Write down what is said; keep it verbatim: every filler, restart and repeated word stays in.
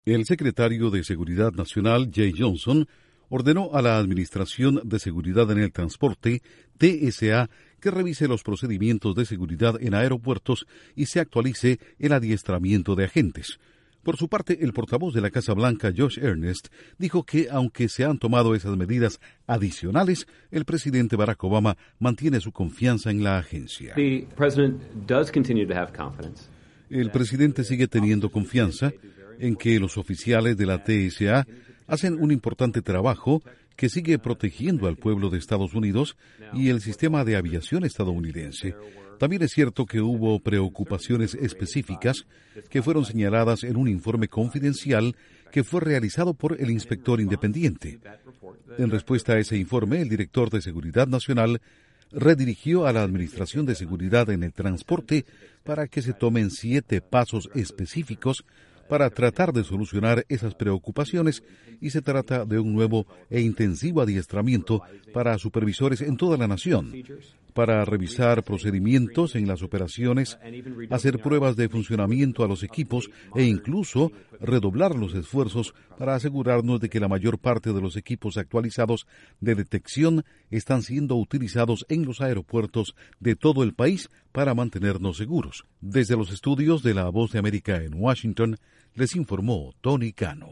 El secretario de Seguridad Nacional, Jay Johnson, ordenó a la Administración de Seguridad en el Transporte, T S A, que revise los procedimientos de seguridad en aeropuertos y se actualice el adiestramiento de agentes. Por su parte, el portavoz de la Casa Blanca, Josh Earnest, dijo que aunque se han tomado esas medidas adicionales, el presidente Barack Obama mantiene su confianza en la agencia. The president does continue to have confidence. El presidente sigue teniendo confianza en que los oficiales de la T S A hacen un importante trabajo que sigue protegiendo al pueblo de Estados Unidos y el sistema de aviación estadounidense. También es cierto que hubo preocupaciones específicas que fueron señaladas en un informe confidencial que fue realizado por el inspector independiente. En respuesta a ese informe, el director de Seguridad Nacional redirigió a la Administración de Seguridad en el Transporte para que se tomen siete pasos específicos para tratar de solucionar esas preocupaciones, y se trata de un nuevo e intensivo adiestramiento para supervisores en toda la nación, para revisar procedimientos en las operaciones, hacer pruebas de funcionamiento a los equipos e incluso redoblar los esfuerzos para asegurarnos de que la mayor parte de los equipos actualizados de detección están siendo utilizados en los aeropuertos de todo el país para mantenernos seguros. Desde los estudios de La Voz de América en Washington, les informó Tony Cano.